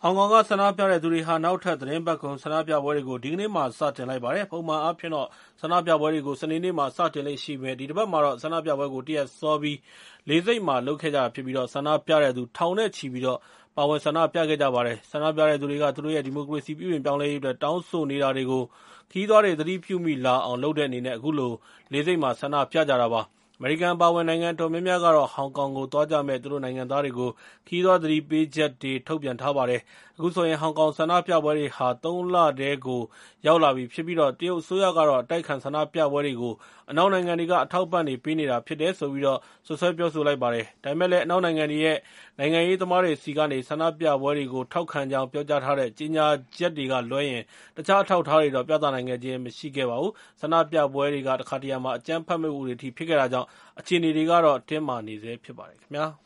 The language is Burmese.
ဟောင်ကောင်ကဆန္ဒပြတဲ့သူတွေဟာနောက်ထပ်သီတင်းပတ်ကုန်ဆန္ဒပြပွဲတွေကိုဒီကနေ့မှစတင်လိုက်ပါတယ်။ ပုံမှန်အားဖြင့်တော့ဆန္ဒပြပွဲတွေကိုစနေနေ့မှာစတင်လေ့ရှိပေမယ့်ဒီတစ်ပတ်မှာတော့ဆန္ဒပြပွဲကိုတရက်စောပြီးလေဆိပ်မှာလုပ်ခဲ့ကြတာဖြစ်ပြီးဆန္ဒပြတဲ့သူထောင်နဲ့ချီပြီးပါဝင်ဆန္ဒပြခဲ့ကြပါတယ်။ ဆန္ဒပြတဲ့သူတွေကသူတို့ရဲ့ဒီမိုကရေစီပြုပြင်ပြောင်းလဲရေးအတွက်တောင်းဆိုနေတာတွေကိုခရီးသွားတွေသတိပြုမိလာအောင်လုပ်တဲ့အနေနဲ့အခုလိုလေဆိပ်မှာဆန္ဒပြကြတာပါ။ အမေရိကန်အပါအဝင်နိုင်ငံတော်များများကတော့ဟောင်ကောင်ကိုသွားကြမယ့်သူတို့နိုင်ငံသားတွေကိုခရီးသွားသတိပေးချက်တွေထုတ်ပြန်ထားပါတယ်။ အခုဆိုရင်ဟောင်ကောင်ဆန္ဒပြပွဲတွေဟာ ၃ လထဲကိုရောက်လာပြီဖြစ်ပြီးတရုတ်အစိုးရကတော့အတိုက်အခံဆန္ဒပြပွဲတွေကိုအနောက်နိုင်ငံတွေကအထောက်အပံ့တွေပေးနေတာဖြစ်တယ်လို့စွပ်စွဲပြောဆိုလိုက်ပါတယ်။ ဒါပေမဲ့လည်းအနောက်နိုင်ငံတွေရဲ့နိုင်ငံရေးသမားတွေဆီကနေဆန္ဒပြပွဲတွေကိုထောက်ခံကြောင်းပြောကြားထားတဲ့ကြေညာချက်တွေကလွဲရင်တခြားအထောက်အထားတွေတော့ပြသနိုင်ခဲ့ခြင်းမရှိခဲ့ပါဘူး။ ဆန္ဒပြပွဲတွေကတခါတရံမှာအကြမ်းဖက်မှုတွေအထိဖြစ်ခဲ့တာကြောင့်အခြေအနေတွေကတော့တင်းမာနေဆဲဖြစ်ပါတယ်ခင်ဗျာ။